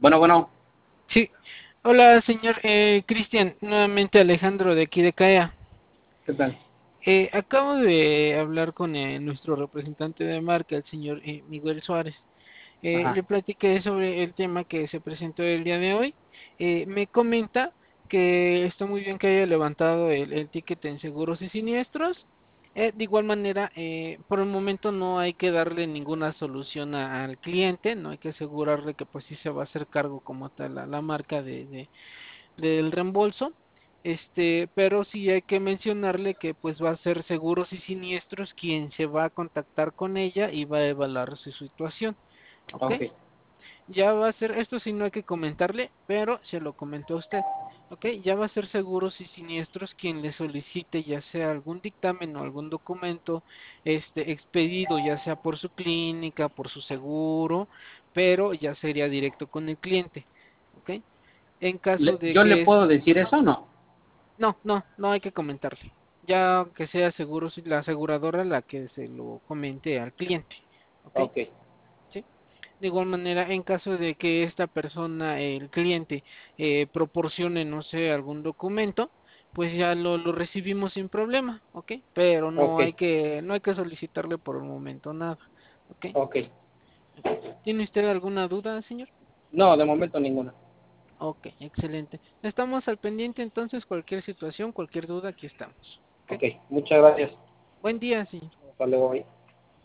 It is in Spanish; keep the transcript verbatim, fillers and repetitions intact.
Bueno, bueno, Sí, hola señor eh, Cristian, nuevamente Alejandro de aquí de C A E A. ¿qué tal? Eh, acabo de hablar con eh, nuestro representante de marca, el señor eh, Miguel Suárez. Eh, Ajá, le platiqué sobre el tema que se presentó el día de hoy. Eh, me comenta que está muy bien que haya levantado el, el ticket en seguros y siniestros. Eh, de igual manera, eh, por el momento no hay que darle ninguna solución a- al cliente, no hay que asegurarle que pues sí se va a hacer cargo como tal la, la marca de, de- del reembolso. Este, pero sí hay que mencionarle que pues va a ser seguros y siniestros quien se va a contactar con ella y va a evaluar su situación. ¿Ok? ok, Ya va a ser, esto sí no hay que comentarle, pero se lo comentó a usted. ¿Ok? Ya va a ser seguros y siniestros quien le solicite ya sea algún dictamen o algún documento este expedido ya sea por su clínica, por su seguro, pero ya sería directo con el cliente. ¿Ok? En caso Le- de ¿yo le que es, puedo decir eso o no? no, no, no hay que comentarle. Ya que sea seguro, si la aseguradora la que se lo comente al cliente. ¿Ok? Ok, ¿Sí? De igual manera, en caso de que esta persona, el cliente, eh, proporcione, no sé, algún documento, pues ya lo, lo recibimos sin problema, ¿ok? Pero no ok, hay que, no hay que solicitarle por el momento nada, ¿ok? ok. ¿Ok? ¿Tiene usted alguna duda, señor? No, de momento ninguna. Ok, excelente. Estamos al pendiente entonces, cualquier situación, cualquier duda, aquí estamos, ¿ok? Ok, muchas gracias. Buen día, señor. Hasta luego. Bye.